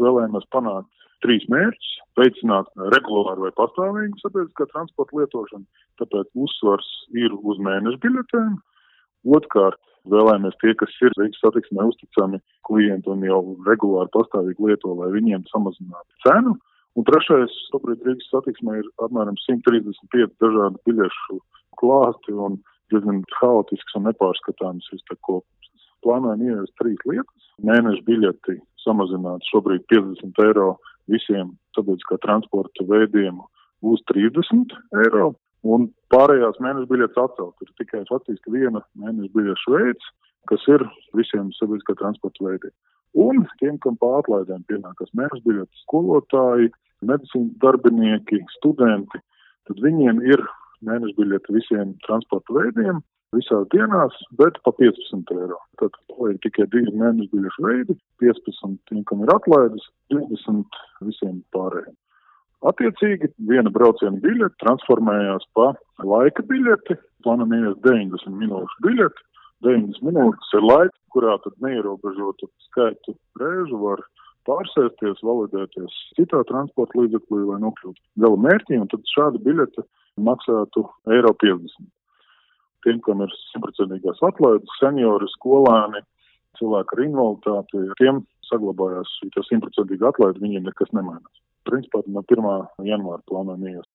vēlējamies panākt 3 mērķus – veicināt regulāru vai pastāvīgu sabiedriskā transporta lietošanu, tāpēc uzsvars ir uz mēneša biļetēm. Otrkārt, vēlējamies tie, kas ir Rīgas satiksmē uzticami klienti un jau regulāri pastāvīgi lieto, lai viņiem samazinātu cenu. Un trešais, šobrīd Rīgas satiksmē ir apmēram 135 dažādu biļešu klāsti un diezgan haotisks un nepārskatāms kopums. Plānojam ieviest 3 lietas. Mēneša biļeti samazināt šobrīd 50 eiro visiem sabiedriskā transporta veidiem uz 30 eiro. Un pārējās mēneša biļetes atcelt. Ir tikai faktiski viena mēneša biļešu veids, kas ir visiem sabiedriskā transporta veidiem. Un tiem, kam pāratlaidēm pienākas mēneša biļetes, skolotāji, medicīnas darbinieki, studenti, tad viņiem ir mēneša biļete visiem transporta veidiem visās dienās, bet pa 15 eiro. Tad ir tikai 2 mēneša biļešu veidi, 15 tiem, kam ir atlaides, 20 visiem pārējiem. Attiecīgi, viena brauciena biļete transformējās pa laika biļeti, plānojam ieviest 90 minūšu biļeti. 90 minūtes ir laika, kurā tad neierobežotu skaitu reižu var pārsēsties, validēties citā transporta līdzeklī vai nokļūt gala mērķī, un tad šāda biļete maksātu eiro 50. Tiem, kam ir 100% atlaides, seniori, skolēni, cilvēki ar invaliditāti, tiem saglabājās šī 100% atlaide, viņiem nekas nemainās. Principā no 1. janvāra plānojam ieviest.